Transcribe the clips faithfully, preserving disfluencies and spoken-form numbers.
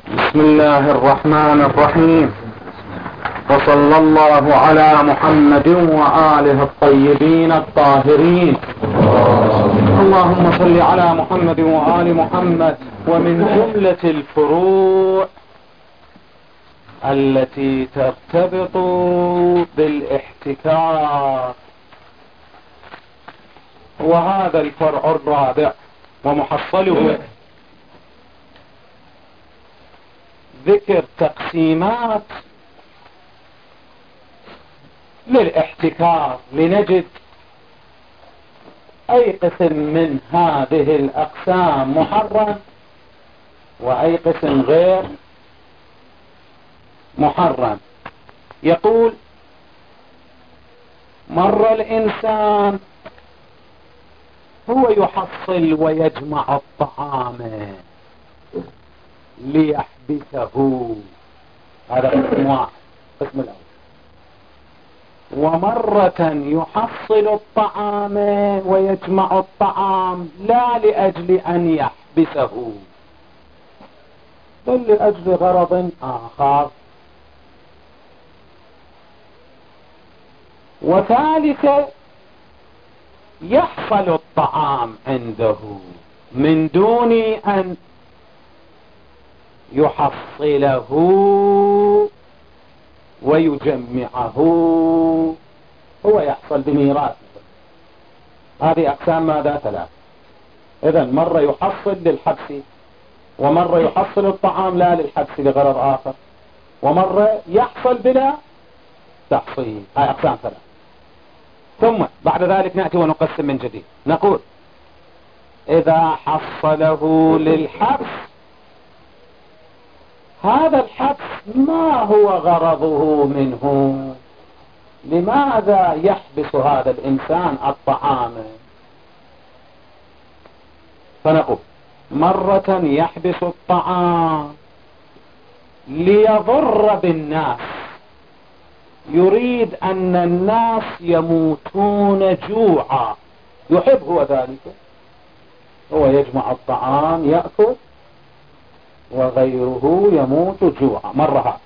بسم الله الرحمن الرحيم، وصلى الله على محمد وآله الطيبين الطاهرين. اللهم صل على محمد وآل محمد. ومن جملة الفروع التي ترتبط بالاحتكار وهذا الفرع الرابع ومحصله ذكر تقسيمات للاحتكار لنجد أي قسم من هذه الأقسام محرم وأي قسم غير محرم. يقول: مر الإنسان هو يحصل ويجمع الطعام ليحبسه، هذا قسم واحد، قسم الأول. ومرة يحصل الطعام ويجمع الطعام لا لأجل أن يحبسه بل لأجل غرض آخر. وثالثا يحصل الطعام عنده من دون أن يحصله ويجمعه، هو يحصل بميراث. هذه أقسام ماذا؟ ثلاث. إذن مرة يحصل للحبس، ومرة يحصل الطعام لا للحبس لغرض آخر، ومرة يحصل بلا تحصيل. هاي أقسام ثلاث. ثم بعد ذلك نأتي ونقسم من جديد. نقول: إذا حصله للحبس، هذا الحبس ما هو غرضه منه؟ لماذا يحبس هذا الإنسان الطعام؟ فنقول: مرة يحبس الطعام ليضر بالناس، يريد أن الناس يموتون جوعا، يحب هو ذلك، هو يجمع الطعام يأكل وغيره يموت جوعا، مرة هذا.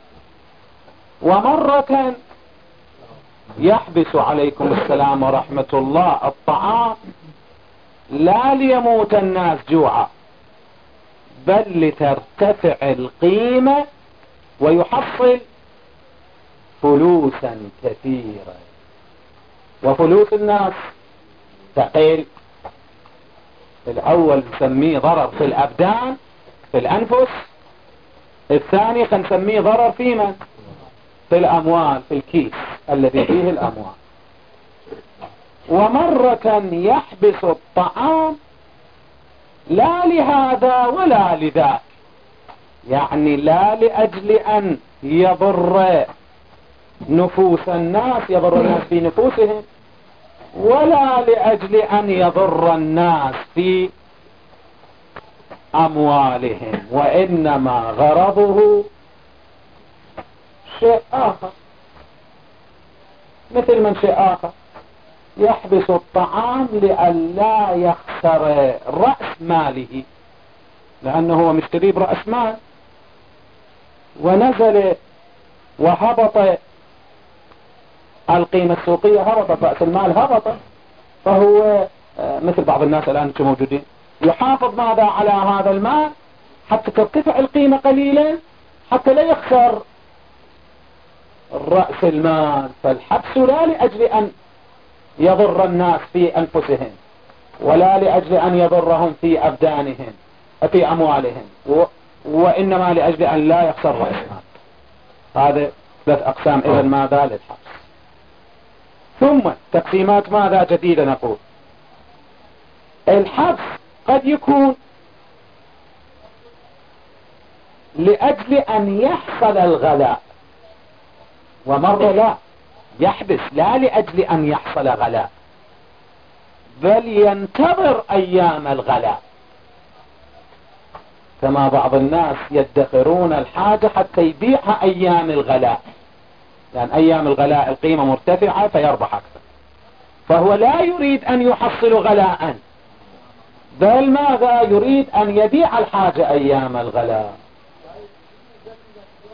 ومرة يحبس عليكم السلام ورحمة الله الطعام لا ليموت الناس جوعا بل لترتفع القيمة ويحصل فلوسا كثيرة، وفلوس الناس تقل. الأول نسميه ضرر في الأبدان في الأنفس، الثاني نسميه ضرر في من؟ في الأموال، في الكيس الذي فيه الأموال. ومرة يحبس الطعام لا لهذا ولا لذاك، يعني لا لأجل أن يضر نفوس الناس، يضر الناس في نفوسهم، ولا لأجل أن يضر الناس في أموالهم، وإنما غرضه شيء آخر. مثل من شيء آخر يحبس الطعام لئلا يخسر رأس ماله، لأنه هو مشتري برأس مال، ونزل وهبط القيمة السوقية، هبطت رأس المال، هبط، فهو مثل بعض الناس الآن موجودين يحافظ ماذا على هذا المال حتى ترتفع القيمة قليلا حتى لا يخسر رأس المال. فالحبس لا لأجل أن يضر الناس في أنفسهم، ولا لأجل أن يضرهم في أبدانهم في أموالهم، و... وإنما لأجل أن لا يخسر رأس المال. هذا ثلاث أقسام إذن ماذا للحبس. ثم تقسيمات ماذا جديدة. نقول: الحبس قد يكون لأجل أن يحصل الغلاء، ومرة لا، يحبس لا لأجل أن يحصل غلاء بل ينتظر أيام الغلاء، كما بعض الناس يدخرون الحاجة حتى يبيعها أيام الغلاء، لأن أيام الغلاء القيمة مرتفعة فيربح أكثر، فهو لا يريد أن يحصل غلاء بل ماذا يريد؟ أن يبيع الحاجة أيام الغلاء.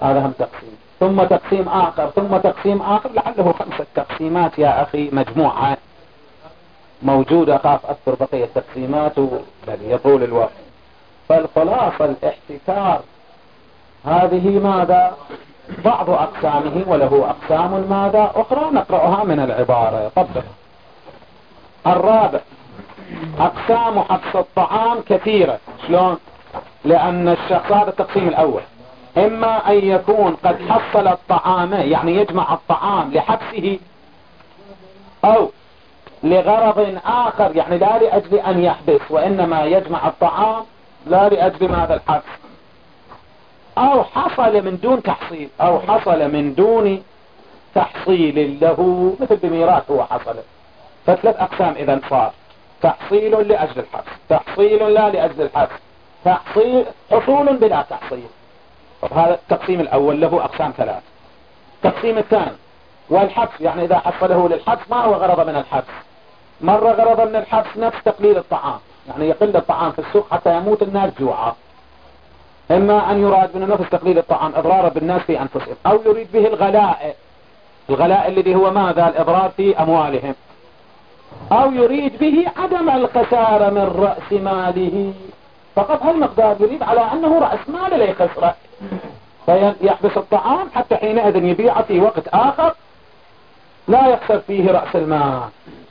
هذا هم تقسيم، ثم تقسيم آخر، ثم تقسيم آخر، لعله خمسة تقسيمات يا أخي مجموعة موجودة. خاف أذكر بقية التقسيمات بل يطول الوقت. فالخلاصة الاحتكار هذه ماذا بعض أقسامه، وله أقسام ماذا أخرى نقرأها من العبارة. طبق. الرابع أقسام حبس الطعام كثيرة. شلون؟ لأن الشخص، هذا التقسيم الأول، إما أن يكون قد حصل الطعام يعني يجمع الطعام لحبسه، أو لغرض آخر يعني لا لأجل أن يحبس وإنما يجمع الطعام لا لأجل ماذا الحبس، أو حصل من دون تحصيل، أو حصل من دون تحصيل له، مثل بميراث هو حصل. فثلاث أقسام إذا صار: تحصيل لأجل الحبس، تحصيل لا لأجل الحبس، تحصيل حصول بلا تحصيل. هذا التقسيم الأول له أقسام ثلاث. التقسيم الثاني والحبس، يعني إذا حصله للحبس ما هو غرض من الحبس. مرة غرض من الحبس نفس تقليل الطعام، يعني يقل الطعام في السوق حتى يموت الناس جوعا. إما أن يراد من نفس تقليل الطعام إضرارا بالناس في أنفسهم، أو يريد به الغلاء، الغلاء الذي هو ماذا الإضرار في أموالهم، أو يريد به عدم الخسارة من رأس ماله. فقط هالمقدار يريد على أنه رأس ماله لا يخسره، فيحبس الطعام حتى حينئذ يبيع في وقت آخر لا يخسر فيه رأس المال،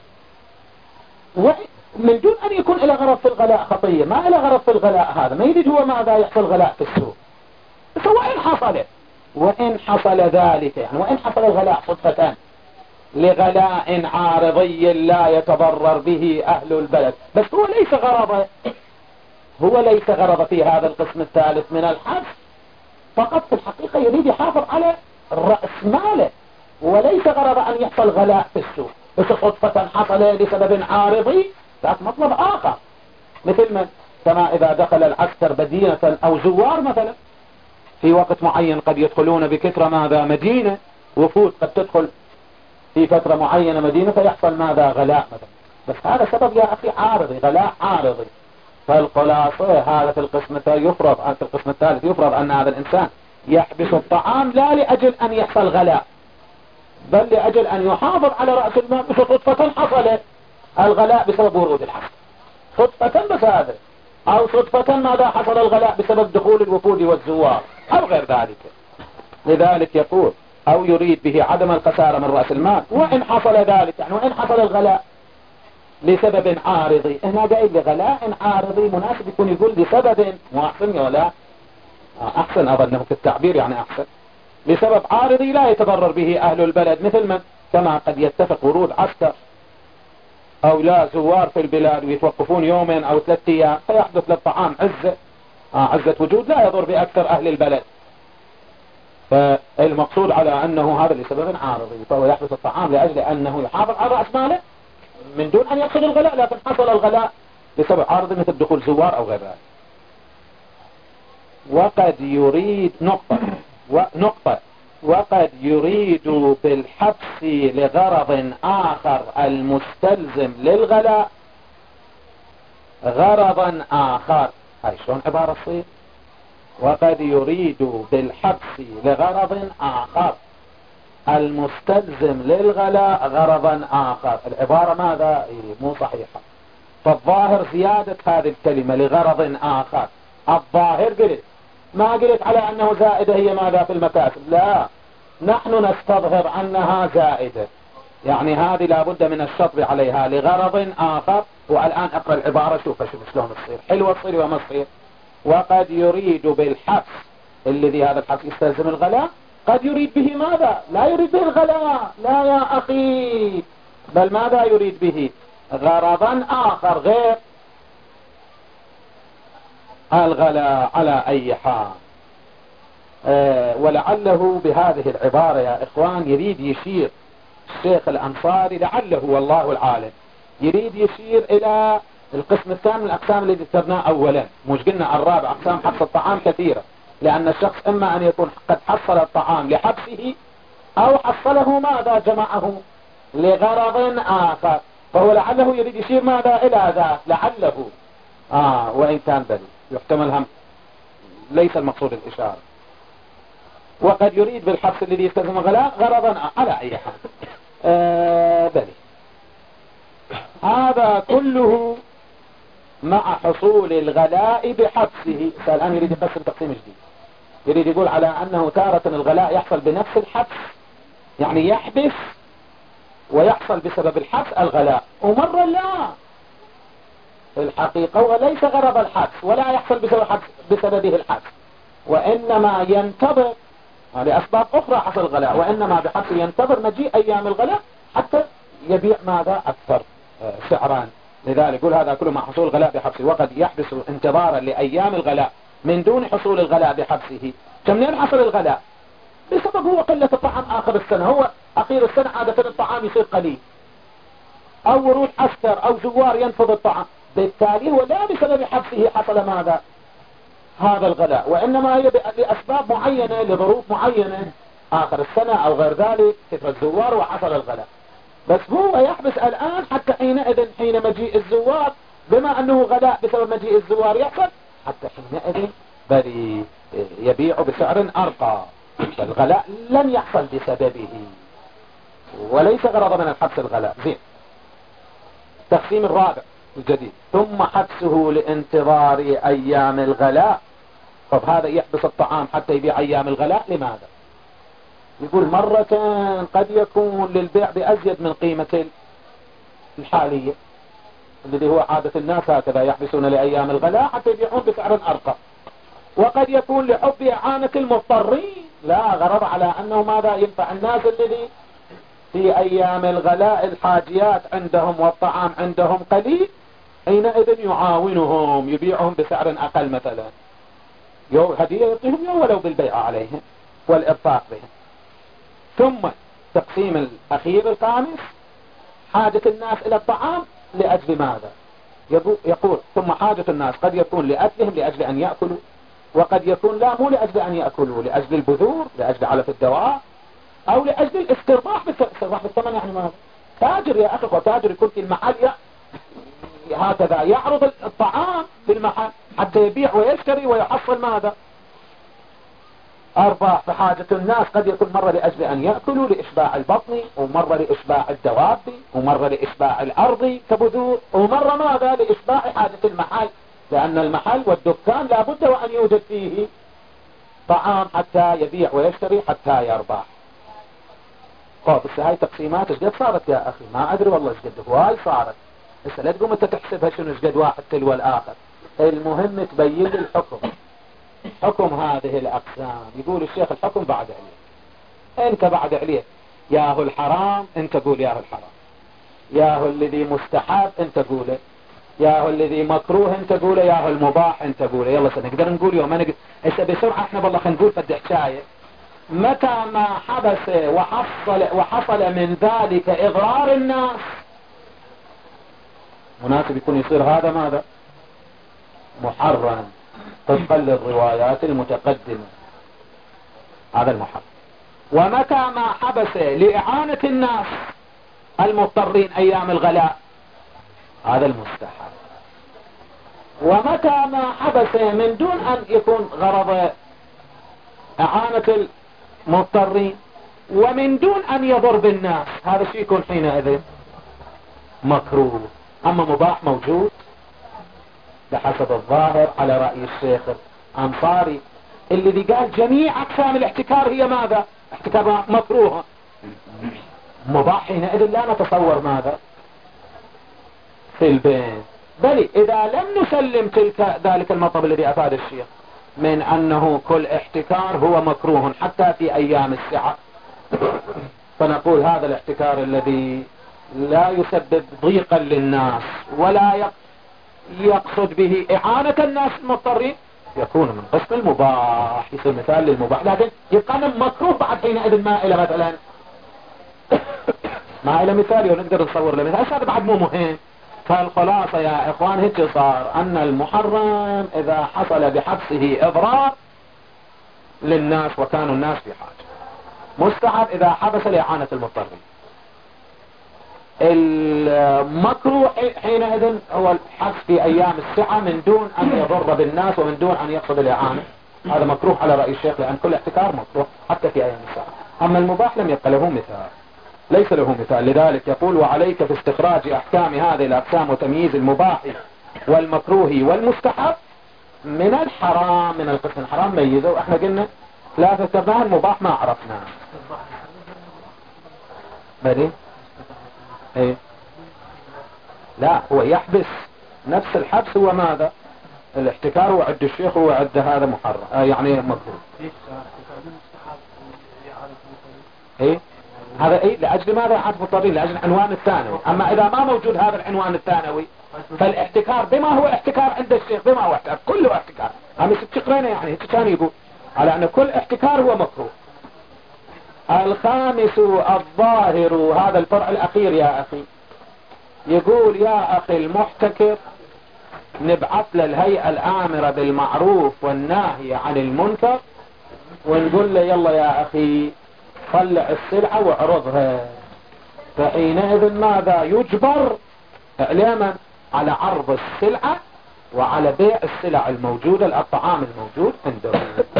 من دون أن يكون إلى غرض في الغلاء خطية. ما إلى غرض في الغلاء، هذا ما يريد هو ماذا يحصل غلاء في السوق. بس وإن حصل وإن حصل ذلك، يعني وإن حصل الغلاء صدفة لغلاء عارضي لا يتضرر به أهل البلد، بس هو ليس غرضه، هو ليس غرض في هذا القسم الثالث من الحبس، فقط في الحقيقة يريد يحافظ على رأس ماله، وليس غرض أن يحصل غلاء في السوق، بس صدفة حصل لسبب عارضي ذات مطلب آخر. مثل من كما إذا دخل العسكر مدينة أو زوار مثلا في وقت معين قد يدخلون بكثرة ماذا مدينة، وفود قد تدخل في فترة معينة مدينة فيحصل ماذا غلاء مثلا، بس هذا سبب يا أخي عارضي، غلاء عارضي. فالخلاصة هذا في القسم الثالث يفرض في القسم الثالث يفرض أن هذا الإنسان يحبس الطعام لا لأجل أن يحصل غلاء، بل لأجل أن يحافظ على رأس المال. صدفة حصل الغلاء بسبب ورود الحسن، صدفة بس هذا، أو صدفة ماذا حصل الغلاء بسبب دخول الوفود والزوار أو غير ذلك. لذلك يقول أو يريد به عدم الخسارة من رأس المال، وإن حصل ذلك يعني وإن حصل الغلاء لسبب عارضي. هنا قايل لغلاء عارضي، مناسب يكون يقول لسبب، مو أحسن ولا أحسن؟ أظنه في التعبير يعني أحسن. لسبب عارضي لا يتضرر به أهل البلد، مثل من كما قد يتفق ورود عسكر أو لا زوار في البلاد ويتوقفون يومين أو ثلاثة أيام فيحدث للطعام عزة آه عزة وجود لا يضر بأكثر أهل البلد. فالمقصود على أنه هذا لسبب عارضي، فهو يحدث الطعام لأجل أنه يحافظ على رأس ماله من دون أن يحصل الغلاء، لكن حصل الغلاء لسبب عارضي مثل دخول زوار أو غير ذلك. وقد يريد نقطة ونقطة وقد يريد بالحبس لغرض آخر المستلزم للغلاء غرضا آخر. هاي شلون عبارة تصير؟ وقد يريد بالحبس لغرض آخر المستلزم للغلاء غرضا آخر. العبارة ماذا؟ إيه مو صحيحة. فالظاهر زيادة هذه الكلمة لغرض آخر. الظاهر قلت ما قلت على أنه زائدة هي ماذا في المكاسب، لا، نحن نستظهر أنها زائدة، يعني هذه لابد من الشطب عليها لغرض آخر. والآن أقرأ العبارة شوف شوف شلون تصير حلوة تصير وما تصير. وقد يريد بالحبس الذي هذا الحبس يستلزم الغلاء، قد يريد به ماذا؟ لا يريد به الغلاء، لا يا أخي، بل ماذا يريد به؟ غرضا آخر غير الغلاء على أي حال. أه ولعله بهذه العبارة يا إخوان يريد يشير الشيخ الأنصاري، لعله والله العالم يريد يشير إلى القسم الثاني من الأقسام الذي ذكرناه أولا. مش قلنا الرابع أقسام حبس الطعام كثيرة، لأن الشخص إما أن يكون قد حصل الطعام لحبسه أو حصله ماذا جمعه لغرض آخر، فهو لعله يريد يشير ماذا إلى ذات لعله آه وإن كان بل يحتمل هم ليس المقصود الإشارة. وقد يريد بالحبس الذي يستلزم الغلاء غرضا على أي حال. آه بلي هذا كله مع حصول الغلاء بحبسه. الآن يريد يقسم تقسيم جديد، يريد يقول على أنه تارة الغلاء يحصل بنفس الحبس، يعني يحبس ويحصل بسبب الحبس الغلاء، ومرة لا، في الحقيقة وليس غرض الحبس ولا يحصل بسبب الحبس بسببه الحبس، وإنما ينتظر لأسباب أخرى حصل الغلاء، وإنما بحبس ينتظر مجيء أيام الغلاء حتى يبيع ماذا أكثر سعران. لذلك يقول هذا كله مع حصول الغلاء بحبسه. وقد يحبس انتظارا لأيام الغلاء من دون حصول الغلاء بحبسه. كمنين حصل الغلاء؟ بسبب هو قلة الطعام آخر السنة، هو أخير السنة عادة الطعام يصير قليل، أو ورود أكثر أو زوار ينفض الطعام، بالتالي هو لا بسبب حبسه حصل ماذا هذا الغلاء، وإنما هي لأسباب معينة لظروف معينة آخر السنة أو غير ذلك، كثرة الزوار وحصل الغلاء. بس هو يحبس الآن حتى حينئذ حين مجيء الزوار، بما أنه غلاء بسبب مجيء الزوار يحصل، حتى حينئذ بل يبيع بسعر أرقى. الغلاء لن يحصل بسببه وليس غرض من الحبس الغلاء. زين، التقسيم الرابع الجديد، ثم حبسه لانتظار أيام الغلاء. طب هذا يحبس الطعام حتى يبيع أيام الغلاء لماذا؟ يقول مرة قد يكون للبيع بأزيد من قيمة الحالية، الذي هو عادة الناس هكذا يحبسون لأيام الغلاء حتى يبيعون بسعر أرقى. وقد يكون لحب إعانة المضطرين، لا غرض على أنه ماذا ينفع الناس الذي في أيام الغلاء الحاجيات عندهم والطعام عندهم قليل، حينئذ يعاونهم يبيعهم بسعر أقل، مثلا يو هدية يعطيهم يو ولو بالبيع عليهم والإرفاق بهم. ثم تقسيم الأخير الخامس، حاجة الناس إلى الطعام لأجل ماذا؟ يقول ثم حاجة الناس قد يكون لأكلهم لأجل أن يأكلوا، وقد يكون لا مو لأجل أن يأكلوا، لأجل البذور، لأجل علف الدواء، أو لأجل الاسترباح بالاسترباح بالثمن. يعني ماذا؟ تاجر يا أخي، وتاجر يكون في المحل هكذا يعرض الطعام في المحل حتى يبيع ويشتري ويحصل ماذا؟ أرباح. فحاجة الناس قد يكون مرة لأجل أن يأكلوا لإشباع البطن، ومرة لإشباع الدواب، ومرة لإشباع الأرض كبذور، ومرة ماذا؟ لإشباع حاجة المحل، لأن المحل والدكان لابد وأن يوجد فيه طعام حتى يبيع ويشتري حتى يربح. طيب بس هاي تقسيمات ايش قد صارت يا أخي؟ ما أدري والله ايش قد هواي صارت. بس لا تقوم انت تحسبها شنو ايش قد واحد تلو الآخر، المهم تبين لي الحكم، حكم هذه الأقسام. يقول الشيخ الحكم بعد عليه، انت بعد عليه ياهو الحرام انت قول ياهو الحرام، ياهو الذي مستحب انت قوله، ياهو الذي مكروه انت قوله، ياهو المباح انت قوله. يلا سنقدر نقول يوم نقدر هسه بسرعة احنا والله خلينا نقول فد حكاية. متى ما حبس وحصل وحصل من ذلك إضرار الناس، مناسب يكون يصير هذا ماذا؟ محرم طبقا للروايات المتقدمة، هذا المحرم. ومتى ما حبس لإعانة الناس المضطرين أيام الغلاء، هذا المستحب. ومتى ما حبس من دون أن يكون غرض إعانة المضطرين ومن دون أن يضر بالناس، هذا الشيء يكون حينئذ مكروه. أما مباح موجود بحسب الظاهر على رأي الشيخ الأنصاري الذي قال جميع أقسام الاحتكار هي ماذا؟ احتكار مكروه. مباح حينئذ لا نتصور ماذا في البيت. بل إذا لم نسلم تلك ذلك المطلب الذي أفاد الشيخ من أنه كل احتكار هو مكروه حتى في أيام السعة، فنقول هذا الاحتكار الذي لا يسبب ضيقا للناس ولا يقصد به إعانة الناس المضطرين يكون من قسم المباح، يصير مثال للمباح، لكن يبقى مكروه بعد حينئذ ما إلى مثلا ما إلى مثال ونقدر نصور له مثال. هذا بعد مو مهم. فالخلاصة يا إخوان هيك صار أن المحرم إذا حصل بحبسه إضرار للناس وكانوا الناس في حاجة، مستحب إذا حبس لإعانة المضطرين. المكروه حينئذ هو الحبس في أيام السعة من دون أن يضر بالناس ومن دون أن يقصد الإعانة هذا مكروه على رأي الشيخ، لأن كل احتكار مكروه حتى في أيام الساعة. أما المباح لم يبقى له مثال، ليس له مثال. لذلك يقول وعليك في استخراج أحكام هذه الأقسام وتمييز المباح والمكروه والمستحب من الحرام. من القسم الحرام ميزه، واحنا قلنا لا ذكرناه، المباح ما عرفناه. بدي ايه لا، هو يحبس نفس الحبس. هو ماذا؟ الاحتكار وعد الشيخ وعد هذا محرم، آه يعني مكروه. ايه هذا ايه لأجل ماذا عاد مضطرين؟ لأجل العنوان الثانوي. اما اذا ما موجود هذا العنوان الثانوي فالاحتكار بما هو احتكار عند الشيخ، بما هو احتكار كله احتكار. هم ستقرينا يعني هيك كان يقول على ان كل احتكار هو مكروه. الخامس الظاهر، هذا الفرع الاخير يا اخي. يقول يا اخي المحتكر نبعث للهيئة الآمرة بالمعروف والناهية عن المنكر ونقول له يلا يا اخي طلع السلعة واعرضها. فحينئذ ماذا يجبر؟ اعلاما على عرض السلعة وعلى بيع السلع الموجودة، الطعام الموجود عنده.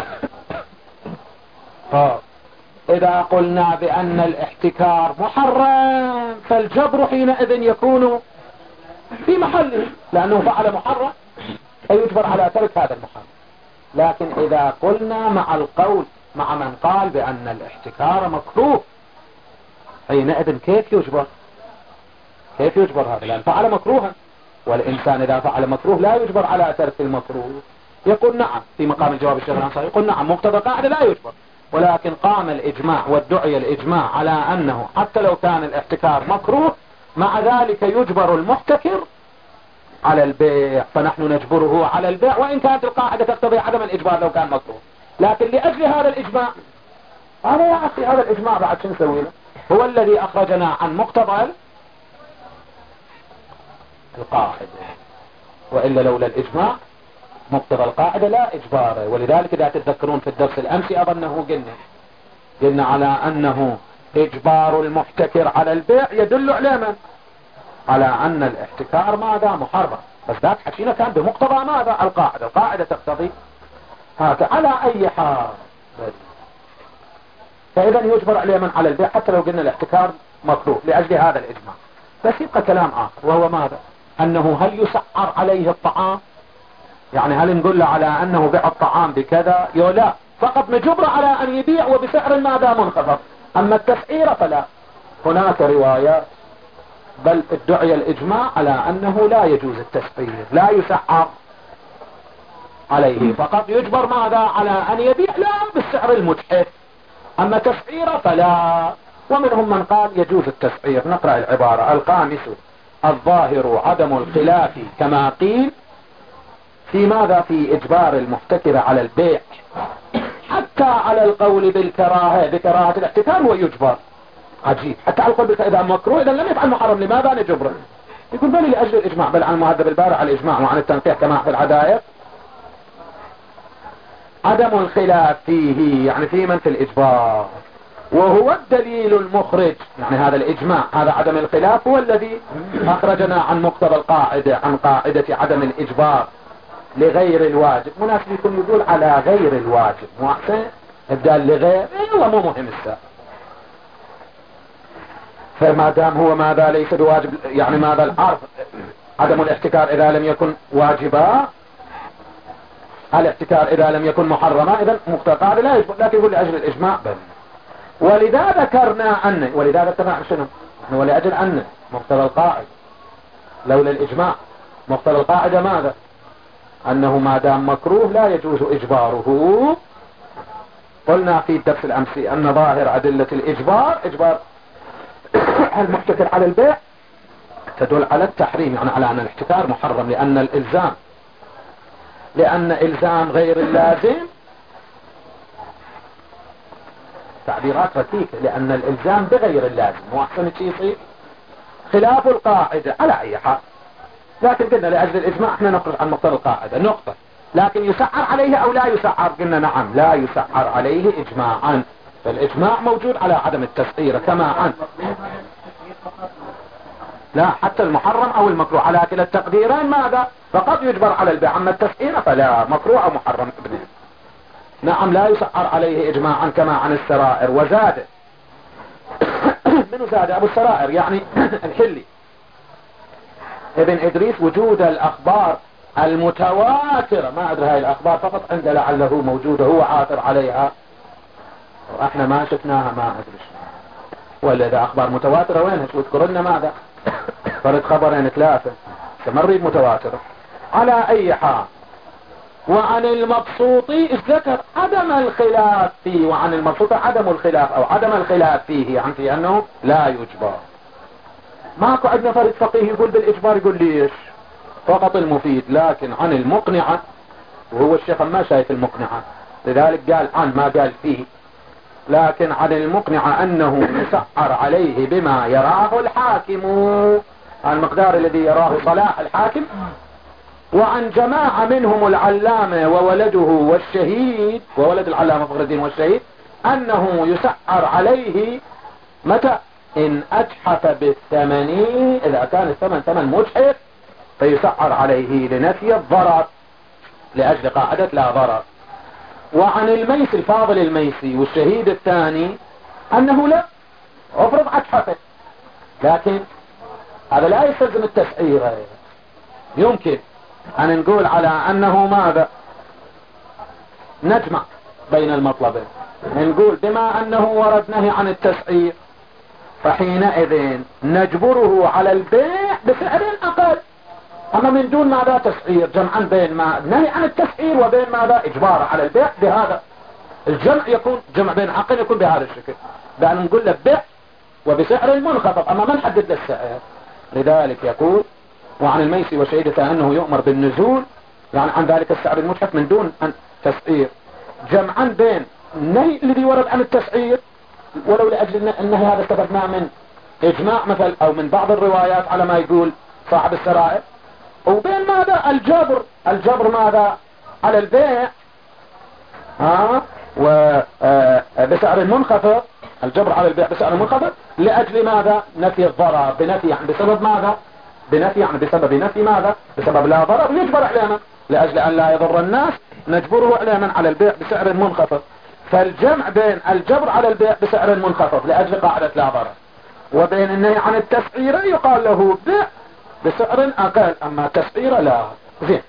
إذا قلنا بأن الاحتكار محرم فالجبر حينئذ يكون في محله، لأنه فعل محرم فيجبر على ترك هذا المحرم. لكن إذا قلنا مع القول مع من قال بأن الاحتكار مكروه، حينئذ كيف يجبر؟ كيف يجبر هذا؟ لأن فعل مكروها، والإنسان إذا فعل مكروه لا يجبر على ترك المكروه. يقول نعم في مقام الجواب الشيخ الأنصاري، يقول نعم مقتضى قاعدة لا يجبر، ولكن قام الإجماع وادعي الإجماع على أنه حتى لو كان الاحتكار مكروه مع ذلك يجبر المحتكر على البيع، فنحن نجبره على البيع وإن كانت القاعدة تقتضي عدم الإجبار لو كان مكروه. لكن لأجل هذا الإجماع، هذا يا أخي هذا الإجماع بعد شو نسوي له؟ هو الذي أخرجنا عن مقتضى القاعدة، وإلا لولا الإجماع مقتضى القاعدة لا إجبار. ولذلك إذا تتذكرون في الدرس الأمسي أظنه قلنا قلنا على أنه إجبار المحتكر على البيع يدل على على أن الاحتكار ماذا؟ محرم. بس ذاك حكينا كان بمقتضى ماذا؟ القاعدة. القاعدة تقتضي هذا على أي حال. فإذا يجبر عليه من على البيع حتى لو قلنا الاحتكار مكروه لأجل هذا الإجماع. بس يبقى كلام آخر وهو ماذا؟ أنه هل يسعر عليه الطعام؟ يعني هل نقول له على أنه بيع الطعام بكذا؟ يو لا، فقط نجبر على أن يبيع وبسعر ماذا؟ منخفض. أما التسعير فلا. هناك روايات بل ادعي الإجماع على أنه لا يجوز التسعير، لا يسعر عليه، فقط يجبر ماذا؟ على أن يبيع لا بالسعر المجحف. أما تسعير فلا. ومنهم من قال يجوز التسعير. نقرأ العبارة. الخامس الظاهر عدم الخلاف كما قيل في ماذا؟ في إجبار المحتكر على البيع حتى على القول بالكراهة، بكراهة الاحتكار ويجبر. عجيب، حتى على القول بالكراهة إذا مكروه إذا لم يفعل محرم لماذا نجبره؟ يقول بل لأجل الإجماع، بل عن المهذب البارع على الإجماع وعن التنقيح كما في العداية. عدم الخلاف فيه يعني في من في الإجبار، وهو الدليل المخرج، يعني هذا الإجماع هذا عدم الخلاف هو الذي أخرجنا عن مقتضى القاعدة، عن قاعدة عدم الإجبار لغير الواجب. مناسب يكون يقول على غير الواجب، مو أحسن الدال لغير والله مو مهم الساعة. فما دام هو ماذا ليس بواجب، يعني ماذا العرض عدم الاحتكار إذا لم يكن واجبا، الاحتكار إذا لم يكن محرما، إذا مقتضى القاعدة لا يجب، لكن يقول لأجل الإجماع بل. ولذا ذكرنا أن ولذا ذكرنا عن شنو؟ ولأجل أن مقتضى القاعدة لولا الإجماع. مقتضى القاعدة ماذا؟ أنه ما دام مكروه لا يجوز إجباره. قلنا في الدرس الأمسي أن ظاهر أدلة الإجبار إجبار المحتكر على البيع تدل على التحريم، يعني على أن الاحتكار محرم، لأن الإلزام لأن إلزام غير اللازم تعبيرات ركيكة، لأن الإلزام بغير اللازم وأحسن شيء يصير خلاف القاعدة على أي حال. لكن قلنا لأجل الإجماع احنا نخرج عن مقتضى القاعدة نقطة. لكن يسعر عليه أو لا يسعر؟ قلنا نعم لا يسعر عليه إجماعا، فالإجماع موجود على عدم التسعير كما عن لا حتى المحرم أو المكروه على كلا التقديرين ماذا؟ فقد يجبر على البيع. أما التسعير فلا، مكروه أو محرم ابنه. نعم لا يسعر عليه إجماعا كما عن السرائر. وزاد منه زاد أبو السرائر يعني الحلي ابن إدريس وجود الأخبار المتواترة، ما أدري هاي الأخبار فقط عند لعله موجودة هو عاثر عليها وإحنا ما شفناها ما أدري ولا إذا أخبار متواترة وينها شو تذكرنا ماذا فرد خبرين ثلاثة تمريد متواترة. على أي حال وعن المبسوطي ذكر عدم الخلاف فيه، وعن المبسوطي عدم الخلاف أو عدم الخلاف فيه يعني في أنه لا يجبر. ماكو عندنا فرد فقيه يقول بالإجبار يقول ليش فقط المفيد، لكن عن المقنعة وهو الشيخ ما شايف المقنعة لذلك قال عن ما قال فيه، لكن عن المقنعة أنه يسعر عليه بما يراه الحاكم المقدار الذي يراه صلاح الحاكم. وعن جماعة منهم العلامة وولده والشهيد وولد العلامة فخر الدين والشهيد أنه يسعر عليه متى إن أجحف بالثمن، إذا كان الثمن ثمن مجحف فيسعر عليه لنفي الضرر لأجل قاعدة لا ضرر. وعن الميسي الفاضل الميسي والشهيد الثاني أنه لا أفرض أجحفه، لكن هذا لا يستلزم التسعير. يمكن أن نقول على أنه ماذا نجمع بين المطلبين، نقول بما أنه ورد نهي عن التسعير فحينئذ نجبره على البيع بسعر أقل، أما من دون ماذا تسعير جمعا بين ما نهي عن التسعير وبين ماذا إجبار على البيع بهذا الجمع يكون جمع بين حقين يكون بهذا الشكل، بأن نقول له بيع وبسعر منخفض أما ما نحدد له السعر. لذلك يقول وعن الميسي وشهيدته أنه يؤمر بالنزول يعني عن ذلك السعر المجحف من دون أن تسعير جمعا بين النهي الذي ورد عن التسعير ولو لأجل النهي هذا استفدناه من إجماع مثل أو من بعض الروايات على ما يقول صاحب السرائر، وبين ماذا الجبر الجبر ماذا على البيع ها وبسعر منخفض، الجبر على البيع بسعر منخفض لأجل ماذا نفي الضرر بنفي يعني بسبب ماذا بنفي يعني بسبب نفي ماذا بسبب لا ضرر يجبر علينا لأجل أن لا يضر الناس نجبره علينا على البيع بسعر منخفض. فالجمع بين الجبر على البيع بسعر منخفض لأجل قاعدة لا ضرر وبين النهي عن التسعير يقال له بيع بسعر أقل أما تسعير لا. زين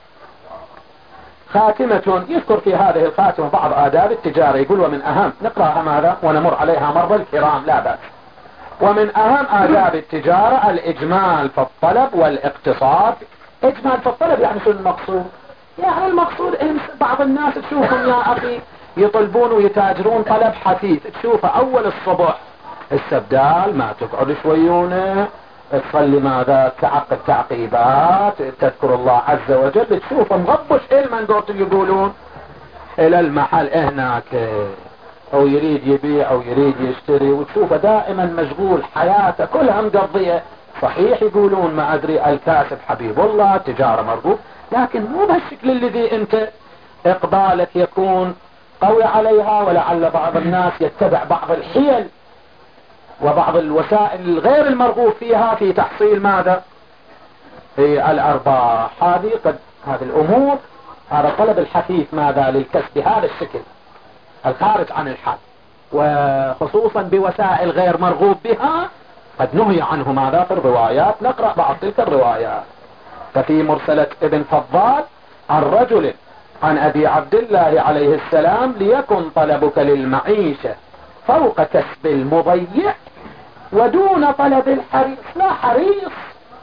خاتمة يذكر في هذه الخاتمة بعض آداب التجارة يقول ومن أهم نقرأها ماذا ونمر عليها مر الكرام لا بأس. ومن أهم آداب التجارة الإجمال في الطلب والاقتصاد. إجمال في الطلب يعني شو المقصود؟ يعني المقصود إن بعض الناس تشوفهم يا أخي يطلبون ويتاجرون طلب حثيث، تشوفه أول الصبح السبدال ما تقعد شويونه تصلي ماذا تعقب تعقيبات تذكر الله عز وجل، تشوفه مغبش المنقوط يقولون إلى المحل هناك او يريد يبيع او يريد يشتري وتشوفه دائما مشغول حياته كلها مقضية. صحيح يقولون ما ادري الكاسب حبيب الله تجارة مرغوب، لكن مو بهالشكل الذي انت اقبالك يكون قوي عليها، ولعل بعض الناس يتبع بعض الحيل وبعض الوسائل الغير المرغوب فيها في تحصيل ماذا في الارباح. هذه قد هذه الامور هذا طلب الحثيث ماذا للكسب بهذا الشكل الخارج عن الحد وخصوصا بوسائل غير مرغوب بها قد نهي عنه ماذا في الروايات. نقرأ بعض تلك الروايات. ففي مرسلة ابن فضال عن رجل عن أبي عبد الله عليه السلام ليكن طلبك للمعيشة فوق كسب المضيع ودون طلب الحريص. لا حريص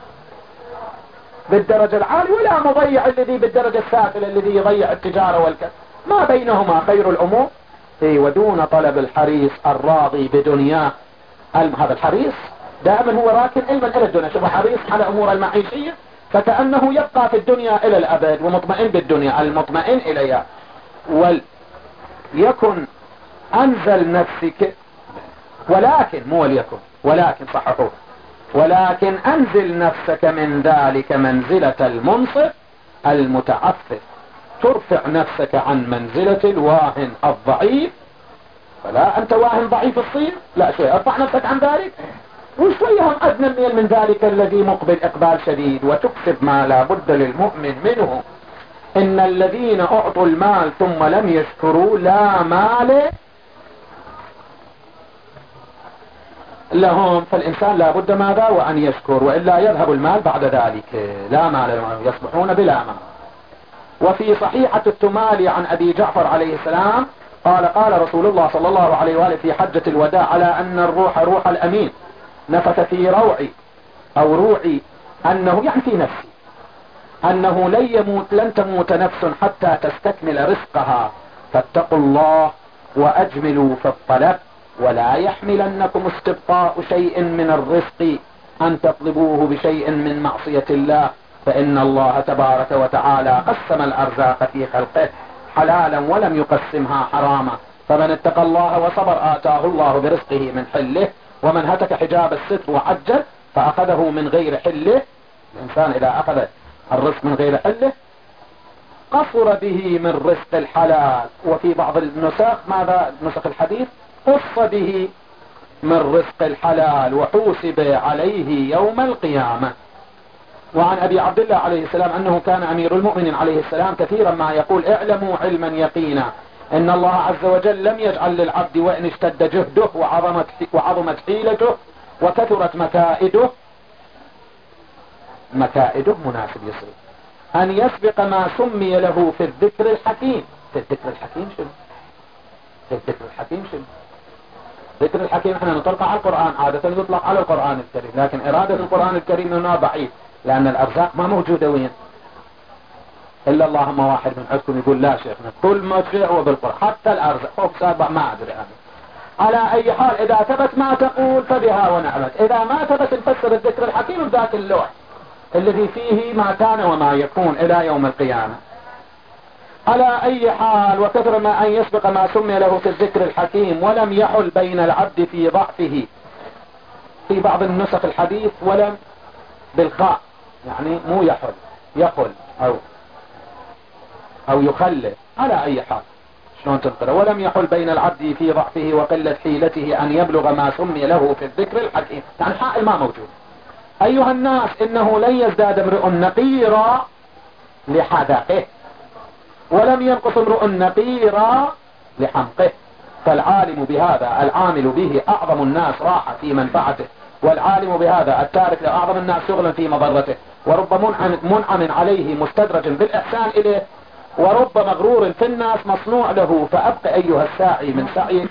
بالدرجة العالية ولا مضيع الذي بالدرجة السافلة الذي يضيع التجارة والكسب، ما بينهما خير الأمور. إيه ودون طلب الحريص الراضي بدنياه. هذا الحريص دائما هو راكن علما إلى الدنيا، شوف حريص على أمور المعيشية فكأنه يبقى في الدنيا إلى الأبد ومطمئن بالدنيا المطمئن إليها. وليكن أنزل نفسك ولكن مو وليكن ولكن صححوه ولكن أنزل نفسك من ذلك منزلة المنصف المتعفف ترفع نفسك عن منزلة الواهن الضعيف. فلا أنت واهن ضعيف الصير لا شيء ارفع نفسك عن ذلك وشوية هم أدنى من ذلك الذي مقبل إقبال شديد وتكسب ما لا بد للمؤمن منه إن الذين أعطوا المال ثم لم يشكروا لا مال لهم. فالإنسان لا بد ماذا وأن يشكر، وإلا يذهب المال بعد ذلك، لا مال لهم، يصبحون بلا مال. وفي صحيحة التمالي عن أبي جعفر عليه السلام قال قال رسول الله صلى الله عليه وآله في حجة الوداع على أن الروح روح الأمين نفث في روعي أو روعي أنه يعني في نفسي أنه لن يموت لن تموت نفس حتى تستكمل رزقها، فاتقوا الله وأجملوا في الطلب، ولا يحملنكم استبقاء شيء من الرزق أن تطلبوه بشيء من معصية الله، فإن الله تبارك وتعالى قسم الأرزاق في خلقه حلالا ولم يقسمها حراما، فمن اتقى الله وصبر آتاه الله برزقه من حله، ومن هتك حجاب الستر وعجل فأخذه من غير حله. الإنسان إذا أخذ الرزق من غير حله قصر به من رزق الحلال. وفي بعض النسخ ماذا نسخ الحديث قص به من رزق الحلال وحوسب عليه يوم القيامة. وعن أبي عبد الله عليه السلام أنه كان أمير المؤمنين عليه السلام كثيرا ما يقول اعلموا علما يقينا إن الله عز وجل لم يجعل للعبد وإن اشتد جهده وعظمت, وعظمت حيلته وكثرت مكائده مكائده مناسب يصير أن يسبق ما سمي له في الذكر الحكيم. في الذكر الحكيم شنو؟ في الذكر الحكيم شنو؟ ذكر الحكيم احنا نطلق على القرآن، عادة يطلق على القرآن الكريم، لكن إرادة القرآن الكريم هنا بعيد، لأن الأرزاق ما موجودة وين إلا اللهم واحد من عندكم يقول لا شيخنا كل ما شيء هو بالقرآن، حتى الأرزاق فوق سابع ما أدري أنا. على أي حال إذا ثبت ما تقول فبها ونعمت، إذا ما ثبت نفسر الذكر الحكيم بذاك اللوح الذي فيه ما كان وما يكون إلى يوم القيامة. على أي حال وكثر ما أن يسبق ما سمي له في الذكر الحكيم ولم يحل بين العبد في ضعفه. في بعض النسخ الحديث ولم بالخاء يعني مو يحل يقل أو أو يخلل. على أي حال شلون تنقل ولم يحل بين العبد في ضعفه وقلة حيلته أن يبلغ ما سمي له في الذكر الحكيم، يعني حائل ما موجود. أيها الناس إنه لن يزداد امرؤ نقيرا لحدقه ولم ينقص امرؤ نقيرا لحمقه، فالعالم بهذا العامل به أعظم الناس راحة في منفعته، والعالم بهذا التارك لأعظم الناس شغلا في مضرته، ورب منعم, منعم عليه مستدرج بالإحسان إليه، ورب مغرور في الناس مصنوع له، فأبق أيها الساعي من سعيك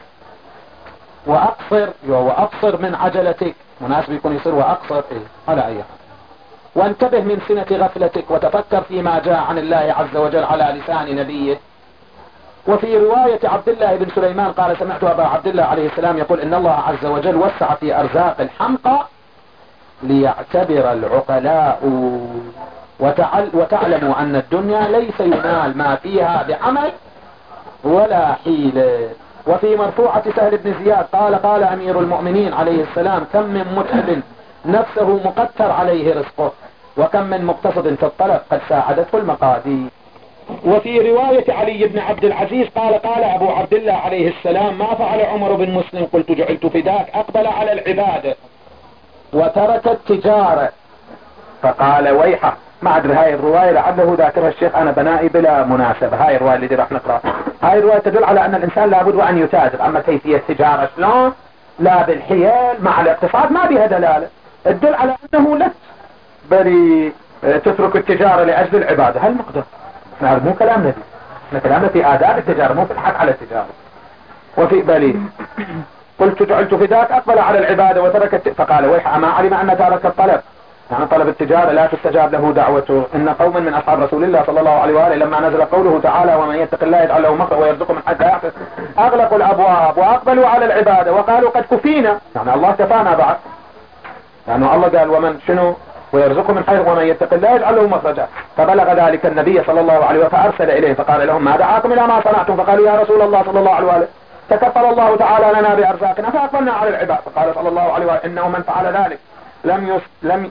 وأقصر وأقصر من عجلتك، مناسب يكون يصير وأقصر إيه؟ على أي حال. وانتبه من سنة غفلتك وتفكر فيما جاء عن الله عز وجل على لسان نبيه. وفي رواية عبد الله بن سليمان قال سمعت أبا عبد الله عليه السلام يقول إن الله عز وجل وسع في أرزاق الحمقى ليعتبر العقلاء وتعل وتعلموا أن الدنيا ليس ينال ما فيها بعمل ولا حيلة. وفي مرفوعة سهل بن زياد قال قال أمير المؤمنين عليه السلام كم من متعب نفسه مقتر عليه رزقه، وكم من مقتصد في الطلب قد ساعدته المقادير. وفي رواية علي بن عبد العزيز قال قال أبو عبد الله عليه السلام ما فعل عمر بن مسلم قلت جعلت فداك أقبل على العبادة وترك التجارة، فقال ويحه. ما أدري هاي الرواية لعله ذاكرها الشيخ أنا بنائي بلا مناسبة، هاي الرواية اللي راح نقرأ هاي الرواية تدل على أن الإنسان لابد وأن يتاجر، أما كيفية التجارة شلون لا بالحيل مع الاقتصاد ما بها دلالة تدل على أنه لا بل تترك التجارة لأجل العبادة. هل مقدر هذا مو كلام نبي، احنا كلامنا في آداب التجارة مو في الحق على التجارة. وفي بالي قلت جعلت فداك أقبل على العبادة وترك الت... فقال ويح أما علم أن تارك الطلب يعني طلب التجارة لا تستجاب له دعوته. إن قوما من أصحاب رسول الله صلى الله عليه وآله لما نزل قوله تعالى ومن يتق الله يجعل له مخرجا ويرزقه من حيث لا يحتسب أغلقوا الأبواب وأقبلوا على العبادة وقالوا قد كفينا، يعني الله كفانا بعد، لأنه يعني الله قال ومن شنو ويرزقه من حيث ومن يتق الله يجعل له مخرجا. فبلغ ذلك النبي صلى الله عليه وسلم فأرسل إليه فقال لهم ما دعاكم إلى ما صنعتم؟ فقالوا يا رسول الله صلى الله عليه وآله تكفل الله تعالى لنا بأرزاقنا فأقبلنا على العباد. فقال صلى الله عليه وآله إنه من فعل ذلك لم يس... لم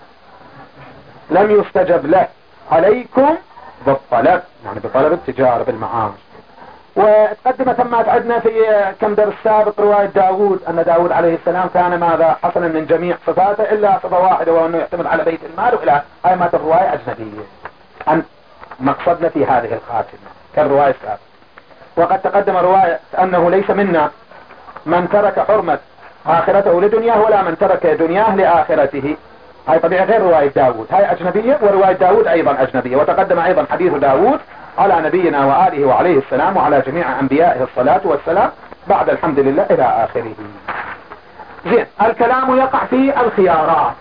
لم يستجب له عليكم بالطلب، يعني بطلب التجارة بالمعاش. وتقدم تمات عندنا في كم درس سابق رواية داود أن داود عليه السلام كان ماذا حسنا من جميع صفاته إلا صفة واحدة وأنه يعتمد على بيت المال، وإلى هاي ما الرواية أجنبية. أن مقصدنا في هذه الخاتمة كالرواية السابقة. وقد تقدم رواية أنه ليس منا من ترك حرمة آخرته لدنياه ولا من ترك دنياه لآخرته. هاي طبيعة غير رواية داود، هاي أجنبية، ورواية داود أيضا أجنبية. وتقدم أيضا حديث داود على نبينا وآله وعليه السلام وعلى جميع أنبيائه الصلاة والسلام بعد الحمد لله إلى آخره. زين، الكلام يقع في الخيارات.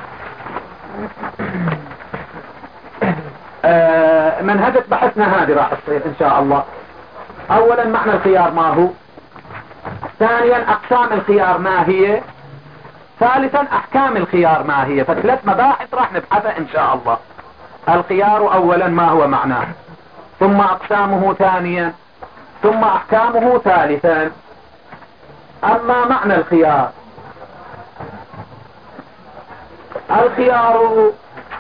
آه منهجة بحثنا هذه راح تصير إن شاء الله. أولا معنى الخيار ما هو، ثانيا أقسام الخيار ما هي، ثالثا أحكام الخيار ما هي. فثلاث مباحث راح نبحثها إن شاء الله. الخيار أولا ما هو معناه، ثم أقسامه ثانيا، ثم أحكامه ثالثا. أما معنى الخيار، الخيار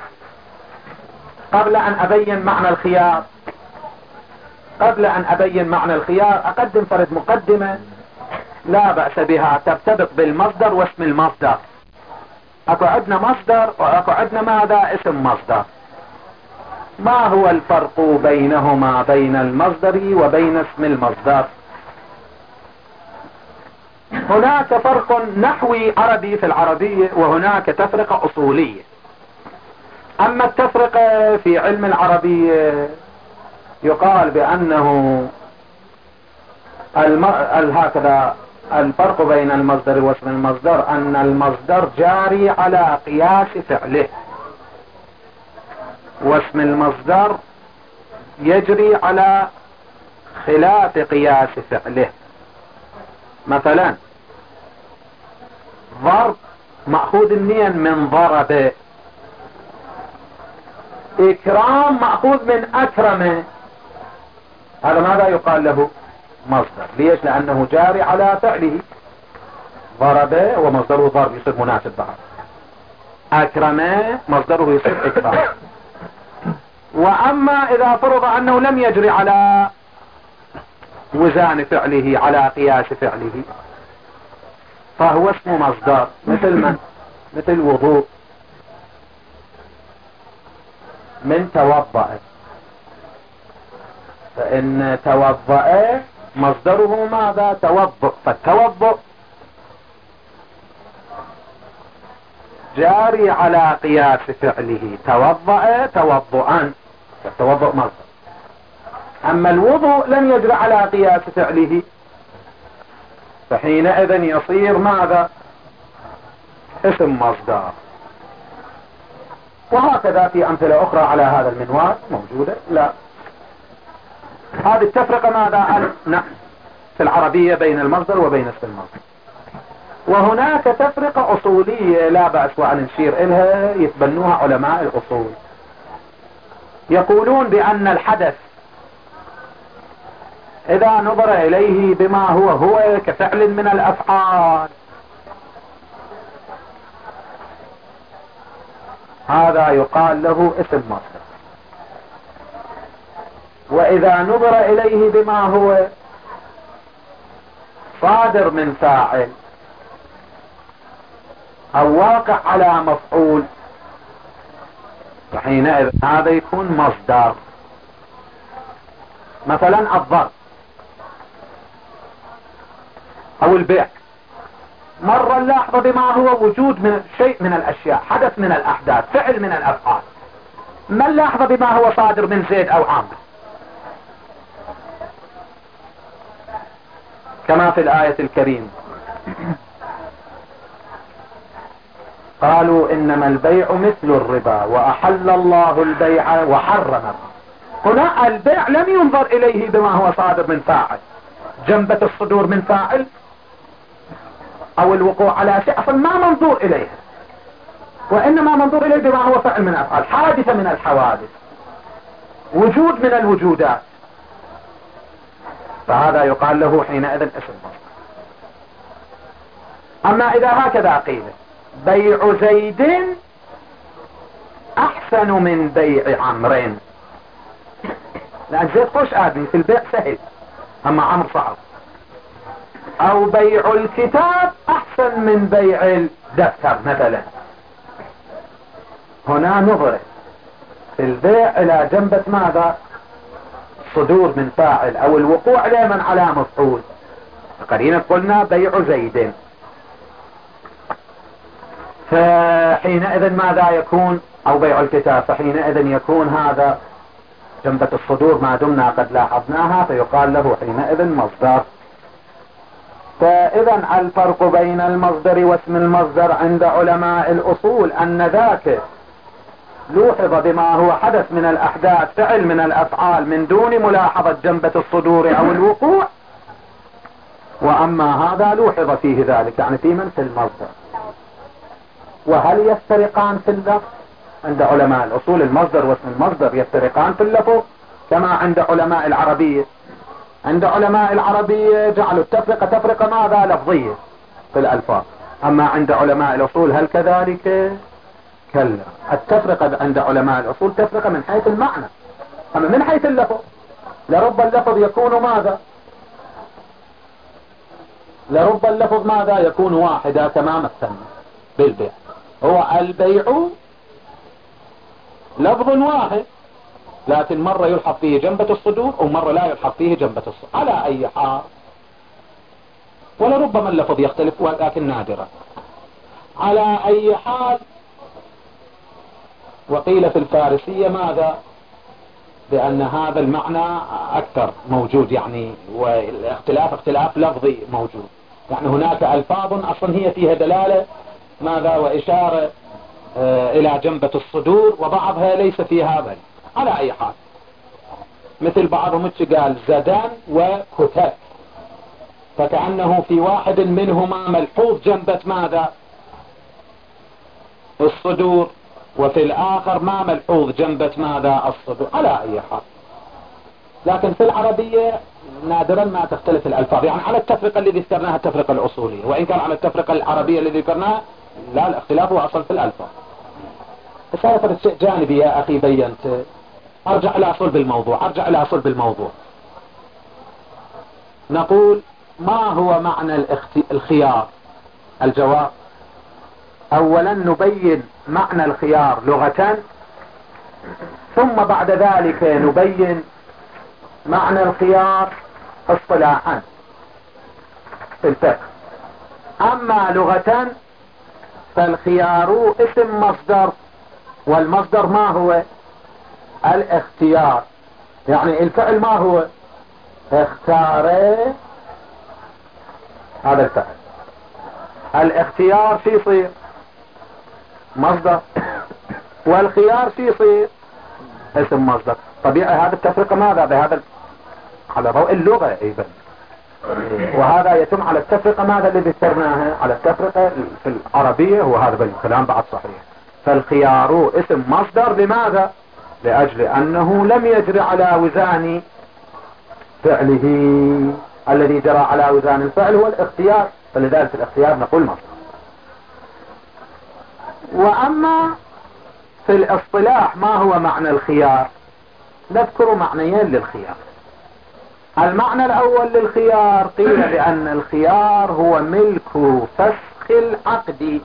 قبل أن أبين معنى الخيار قبل أن أبين معنى الخيار أقدم فرد مقدمة لا بأس بها ترتبط بالمصدر واسم المصدر. أكو عندنا مصدر وأكو عندنا ماذا؟ اسم مصدر. ما هو الفرق بينهما، بين المصدر وبين اسم المصدر؟ هناك فرق نحوي عربي في العربية، وهناك تفرقة أصولية. أما التفرقة في علم العربية يقال بأنه الم... هكذا الفرق بين المصدر واسم المصدر أن المصدر جاري على قياس فعله، واسم المصدر يجري على خلاف قياس فعله. مثلا ضرب مأخوذ منين؟ من ضرب. إكرام مأخوذ من أكرم. هذا ماذا يقال له؟ مصدر. ليش؟ لأنه جاري على فعله. ضرب ومصدره ضرب يصير مناسب بعض. أكرم مصدره يصير إكرام. وأما إذا فرض أنه لم يجري على وزان فعله، على قياس فعله، فهو اسمه مصدر. مثل من؟ مثل وضوء، من توضأ. فإن توضأ مصدره ماذا؟ توضؤ. فالتوضؤ جاري على قياس فعله. توضأ توضؤا، فالتوضؤ مصدر. أما الوضوء لم يجري على قياس فعله، فحينئذ يصير ماذا؟ اسم مصدر. وهكذا في أمثلة أخرى على هذا المنوال موجودة. لا، هذه التفرقة ماذا؟ نعم، في العربية بين المصدر وبين اسم المصدر. وهناك تفرقة أصولية لا بأس وأن نشير إلها، يتبنوها علماء الأصول. يقولون بأن الحدث إذا نظر إليه بما هو هو كفعل من الأفعال، هذا يقال له اسم مصدر. وإذا نظر إليه بما هو صادر من فاعل أو واقع على مفعول، فحينئذ هذا يكون مصدر. مثلا الضرب أو البيع، مرة نلاحظ بما هو وجود من شيء من الأشياء، حدث من الأحداث، فعل من الأفعال. ما نلاحظ بما هو صادر من زيد أو عامر، كما في الآية الكريمة قالوا إنما البيع مثل الربا وأحل الله البيع وحرم الربا. هنا البيع لم ينظر إليه بما هو صادر من فاعل، جنبة الصدور من فاعل أو الوقوع على شيء، أصلا ما منظور إليه، وإنما منظور إليه بما هو فعل من أفعال، حادثة من الحوادث، وجود من الوجودات. فهذا يقال له حينئذ اسم مصدر. أما إذا هكذا قيل بيع زيد أحسن من بيع عمرو، لأن زيد خوش آدمي في البيع سهل، أما عمرو صعب. أو بيع الكتاب أحسن من بيع الدفتر مثلا، هنا نظر في البيع إلى جنبة ماذا؟ صدور من فاعل أو الوقوع دائما على مفعول. قرينة قلنا بيع زيد، فحينئذ ماذا يكون؟ أو بيع الكتاب، فحينئذ يكون هذا جنبة الصدور ما دمنا قد لاحظناها، فيقال له حينئذ مصدر. فإذا الفرق بين المصدر واسم المصدر عند علماء الأصول أن ذاك لوحظ بما هو حدث من الأحداث، فعل من الأفعال من دون ملاحظة جنبة الصدور أو الوقوع، وأما هذا لوحظ فيه ذلك، يعني في من في المصدر. وهل يفترقان في اللفظ؟ عند علماء الأصول المصدر واسم المصدر يفترقان في اللفظ كما عند علماء العربية. عند علماء العربية جعلوا التفرقة تفرقة ماذا؟ لفظية في الألفاظ. أما عند علماء الأصول هل كذلك؟ كلا، التفرقة عند علماء الأصول تفرقة من حيث المعنى، أما من حيث اللفظ لرب اللفظ يكون ماذا؟ لرب اللفظ ماذا؟ يكون واحدا كما مثلنا بالبيع. هو البيع لفظ واحد، لكن مرة يلحق فيه جنبة الصدور ومرة لا يلحق فيه جنبة الصدور، على أي حال. ولربما اللفظ يختلف ولكن نادرا. على أي حال، وقيل في الفارسية ماذا؟ بأن هذا المعنى أكثر موجود، يعني والاختلاف اختلاف لفظي موجود، يعني هناك ألفاظ أصلا هي فيها دلالة ماذا؟ وإشارة آه إلى جنبة الصدور، وبعضها ليس فيها بل. على أي حال، مثل بعضهم قال زدان وكتاب، فكأنه في واحد منهما ملحوظ جنبة ماذا؟ الصدور، وفي الآخر ما ملحوظ جنبة ماذا؟ الصدور. على أي حال، لكن في العربية نادرا ما تختلف الألفاظ، يعني على التفرقة اللي ذكرناها التفرقة الأصولية، وإن كان على التفرقة العربية اللي ذكرناها لا، الاختلاف هو أصل في الألفاظ. بس هذا شيء جانبي يا أخي بينت. أرجع إلى صلب الموضوع، أرجع إلى صلب الموضوع. نقول ما هو معنى الخيار؟ الجواب: أولا نبين معنى الخيار لغة، ثم بعد ذلك نبين معنى الخيار اصطلاحا في الفقه. أما لغة فالخيار اسم مصدر، والمصدر ما هو؟ الاختيار. يعني الفعل ما هو؟ اختار، هذا الفعل. الاختيار في يصير مصدر، والخيار في يصير اسم مصدر. طبيعي هذا التفرقة ماذا؟ بهذا على ضوء اللغة ايضا، وهذا يتم على التفرقة ماذا اللي ذكرناها؟ على التفرقة في العربية، وهذا بالكلام بعد صحيح. فالخيار اسم مصدر، لماذا؟ لأجل أنه لم يجري على وزان فعله، الذي جرى على وزان الفعل هو الاختيار، فلذلك الاختيار نقول مصدر. وأما في الاصطلاح ما هو معنى الخيار؟ نذكر معنيين للخيار. المعنى الأول للخيار قيل بأن الخيار هو ملك فسخ العقد،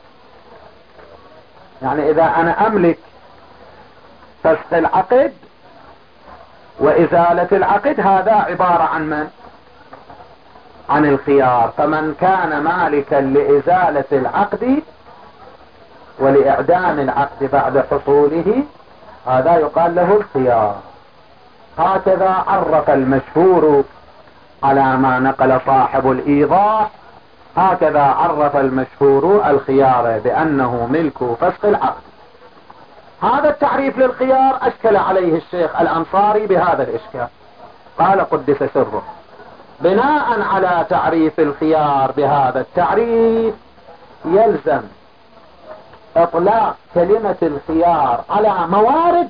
يعني إذا أنا أملك فسخ العقد وإزالة العقد، هذا عبارة عن من؟ عن الخيار. فمن كان مالكا لإزالة العقد ولإعدام العقد بعد حصوله، هذا يقال له الخيار. هكذا عرف المشهور على ما نقل صاحب الإيضاح، هكذا عرف المشهور الخيار بأنه ملك فسخ العقد. هذا التعريف للخيار أشكل عليه الشيخ الأنصاري بهذا الإشكال، قال قدس سره: بناء على تعريف الخيار بهذا التعريف يلزم إطلاق كلمة الخيار على موارد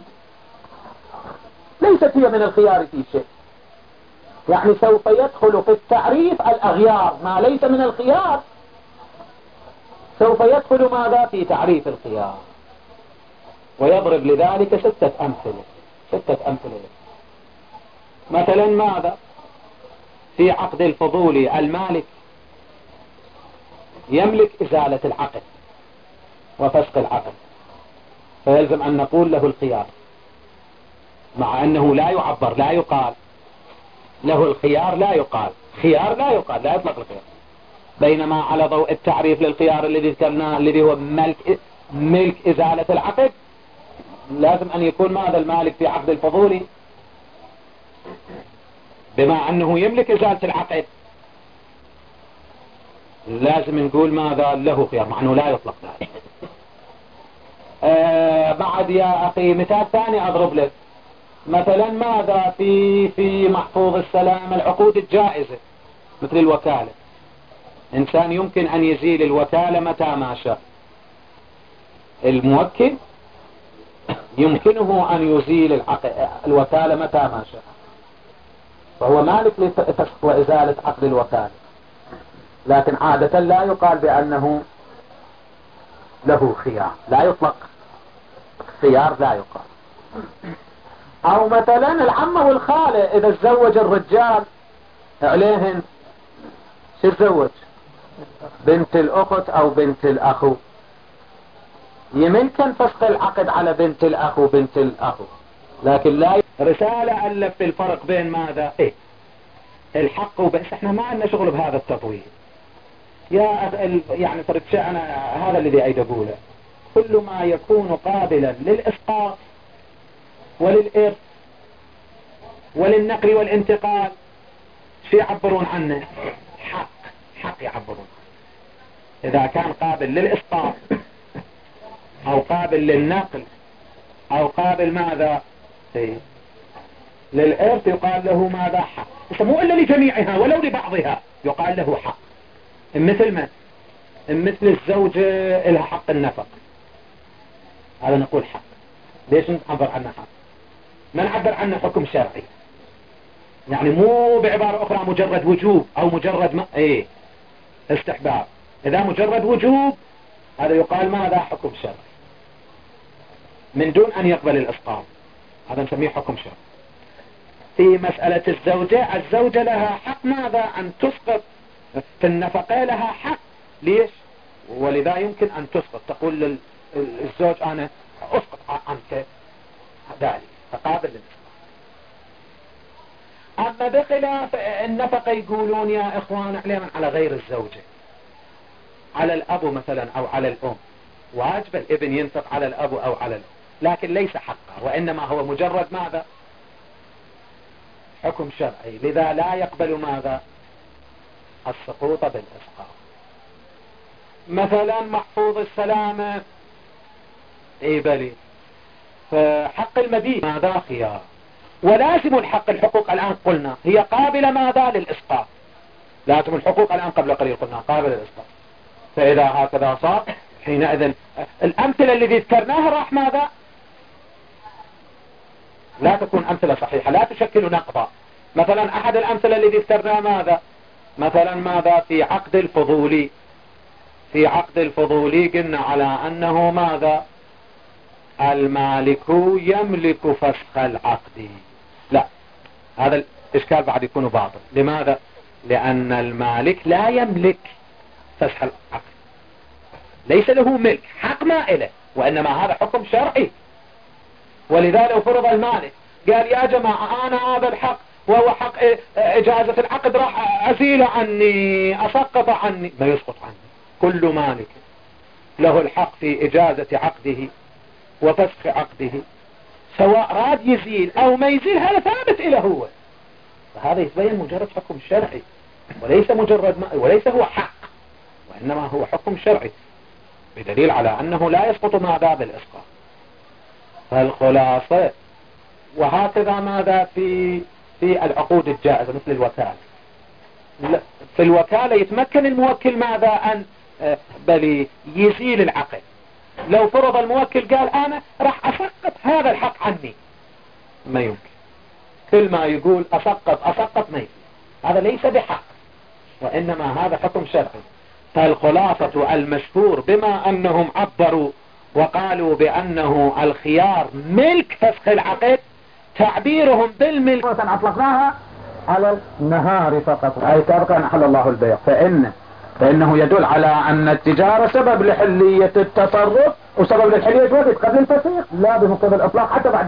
ليست هي من الخيار في شيء. يعني سوف يدخل في التعريف الأغيار، ما ليس من الخيار سوف يدخل ماذا؟ في تعريف الخيار. ويضرب لذلك ستة أمثلة ستة أمثلة مثلا ماذا؟ في عقد الفضول المالك يملك إزالة العقد وفسق العقد، فيلزم أن نقول له الخيار. مع أنه لا يعبر، لا يقال له الخيار، لا يقال خيار، لا يقال، لا يطلق الخيار. بينما على ضوء التعريف للخيار الذي ذكرناه الذي هو ملك ملك إزالة العقد، لازم أن يكون ماذا المالك في عقد الفضولي، بما أنه يملك إزالة العقد لازم نقول ماذا له خيار، مع أنه لا يطلق ذلك. آه بعد يا أخي مثال ثاني أضرب لك، مثلا ماذا في في محفوظ السلام العقود الجائزة مثل الوكالة. إنسان يمكن أن يزيل الوكالة متى ما شاء، الموكل يمكنه أن يزيل الوكالة متى ما شاء، فهو مالك لفسخ وإزالة عقد الوكالة، لكن عادة لا يقال بأنه له خيار، لا يطلق خيار، لا يقال. أو مثلا العمة والخالة إذا تزوج الرجال عليهن شو تزوج؟ بنت الأخت أو بنت الأخو، يمكن فسخ العقد على بنت الأخ وبنت الأخو، لكن لا ي... رسالة ألف في الفرق بين ماذا؟ إيه؟ الحق وبس. احنا ما عندنا شغل بهذا التطويل يا ال... يعني فرق أنا هذا الذي أريد أقوله، كل ما يكون قابلا للإسقاط وللإرث وللنقل والانتقال شو يعبرون عنه؟ حق. حق يعبرون. إذا كان قابل للإسقاط أو قابل للنقل أو قابل ماذا للإرث يقال له ماذا؟ حق. بس مو إلا لجميعها ولو لبعضها يقال له حق. مثل ما مثل الزوجة لها حق النفق، هذا نقول حق. ليش نعبر عنه حق؟ ما نعبر عنه حكم شرعي، يعني مو بعبارة أخرى مجرد وجوب أو مجرد ما إيه استحباب. إذا مجرد وجوب هذا يقال ماذا؟ حكم شرعي من دون أن يقبل الإسقاط، هذا نسميه حكم شرعي. في مسألة الزوجة، الزوجة لها حق ماذا؟ أن تسقط في النفقة، لها حق. ليش؟ ولذا يمكن أن تسقط، تقول للزوج أنا أسقط عنك ذلك فقابل للإسقاط. أما بخلاف النفقة يقولون يا إخوان عليهم على غير الزوجة، على الأب مثلا أو على الأم، واجب الابن ينفق على الأب أو على الأم، لكن ليس حقا، وإنما هو مجرد ماذا؟ حكم شرعي، لذا لا يقبل ماذا؟ السقوط بالإسقاط. مثلا محفوظ السلامة اي بلي، فحق المبيت ماذا؟ خيار. ولازم الحق الحقوق الآن قلنا هي قابلة ماذا؟ للإسقاط. لازم الحقوق الآن قبل قليل قلنا قابلة للإسقاط. فإذا هكذا صار حينئذ الأمثلة التي ذكرناها راح ماذا؟ لا تكون أمثلة صحيحة، لا تشكل نقضا. مثلا أحد الأمثلة التي ذكرناها ماذا؟ مثلا ماذا؟ في عقد الفضولي. في عقد الفضولي قلنا على أنه ماذا؟ المالك يملك فسخ العقد. لا، هذا الإشكال بعد يكون باطل. لماذا؟ لأن المالك لا يملك فسخ العقد، ليس له ملك، حق ما إله، وإنما هذا حكم شرعي. ولذا لو فرض المالك قال يا جماعة أنا هذا الحق وهو حق إجازة العقد راح أزيل عني، أسقط عني، ما يسقط عني. كل مالك له الحق في إجازة عقده وفسخ عقده، سواء راد يزيل أو ما يزيل، هذا ثابت إلى هو. فهذا يتبين مجرد حكم شرعي، وليس مجرد ما وليس هو حق، وإنما هو حكم شرعي، بدليل على أنه لا يسقط ماذا؟ بالإسقاط. فالخلاصة وهكذا ماذا في في العقود الجائزة مثل الوكالة. في الوكالة يتمكن الموكل ماذا؟ أن بل يزيل العقد. لو فرض الموكل قال أنا راح أسقط هذا الحق عني، ما يمكن. كل ما يقول أسقط أسقط ما يمكن، هذا ليس بحق، وإنما هذا حكم شرعي. فالخلاصة المشهور بما أنهم عبروا وقالوا بأنه الخيار ملك فسخ العقد، تعبيرهم بالملك أطلقناها على النهار فقط، أي تبقى أن أحل الله البيع، فإن فإنه يدل على أن التجارة سبب لحلية التصرف وسبب للحلية وقت قبل الفسيق، لا بمقتضى الإطلاق حتى بعد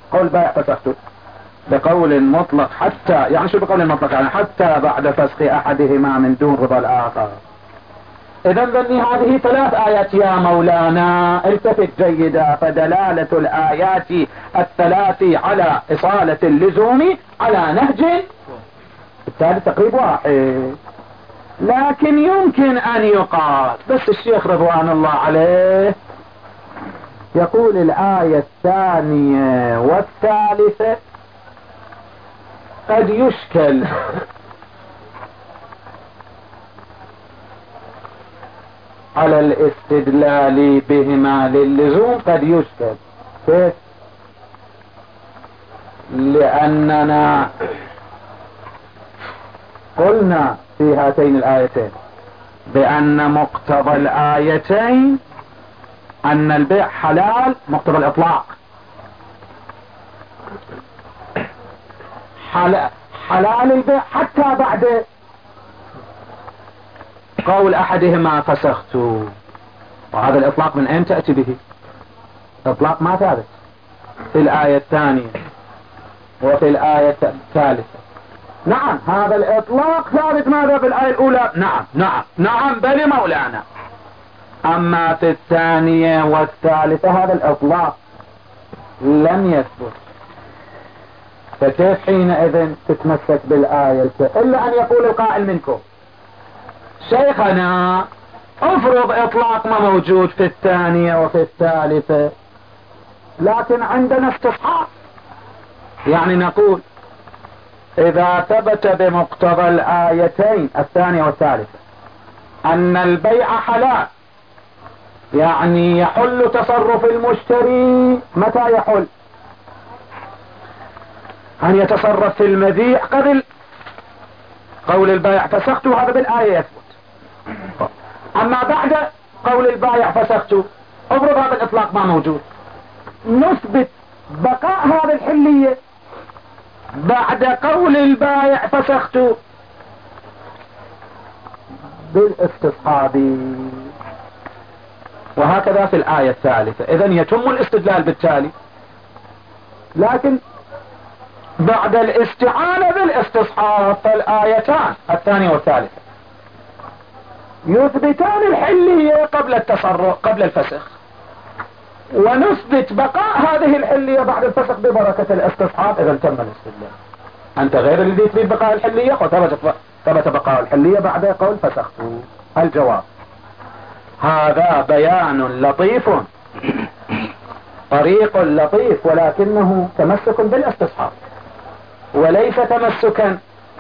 قول بائع فسخته بقول مطلق حتى، يعني شو بقول مطلق؟ يعني حتى بعد فسخ احدهما من دون رضا الاخر. اذا ذني هذه ثلاث ايات يا مولانا، التفت جيدا. فدلالة الايات الثلاث على اصالة اللزوم على نهج بالتالي تقريب واحد. لكن يمكن ان يقال، بس الشيخ رضوان الله عليه يقول الآية الثانية والثالثة قد يشكل على الاستدلال بهما للزوم، قد يشكل. كيف؟ لأننا قلنا في هاتين الآيتين بأن مقتضى الآيتين أن البيع حلال، مقتضى الإطلاق حلال البيع حتى بعد قول أحدهما فسخت. وهذا الإطلاق من أين تأتي به؟ إطلاق ما ثابت في الآية الثانية وفي الآية الثالثة. نعم هذا الإطلاق ثابت ماذا في الآية الأولى؟ نعم نعم نعم بل مولانا. أما في الثانية والثالثة هذا الإطلاق لم يثبت. فكيف حينئذ تتمسك بالآية الكريمة؟ إلا أن يقول القائل منكم شيخنا افرض إطلاق ما موجود في الثانية وفي الثالثة، لكن عندنا استصحاب. يعني نقول إذا ثبت بمقتضى الآيتين الثانية والثالثة أن البيع حلال، يعني يحل تصرف المشتري. متى يحل؟ أن يتصرف في المبيع قبل قول البائع فسخت، هذا بالآية يثبت. أما بعد قول البائع فسخت افرض هذا الإطلاق ما موجود، نثبت بقاء هذه الحلية بعد قول البائع فسخت بالاستصحاب. وهكذا في الآية الثالثة. إذن يتم الاستدلال بالتالي، لكن بعد الاستعانة بالاستصحاب فالآيتان الثانية والثالثة يثبتان الحلية قبل التصرف قبل الفسخ، ونثبت بقاء هذه الحلية بعد الفسخ ببركة الاستصحاب. إذا تم الاستدلال. أنت غير الذي يثبت بقاء الحلية، وثبت ثبت بقاء الحلية بعد قول فسخت. الجواب هذا بيان لطيف طريق لطيف، ولكنه تمسك بالاستصحاب وليس تمسكا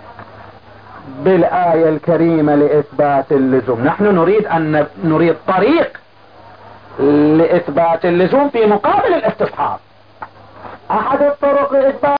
بالآية الكريمة لإثبات اللزوم. نحن نريد أن نريد طريق لإثبات اللزوم في مقابل الاستصحاب. أحد الطرق لإثبات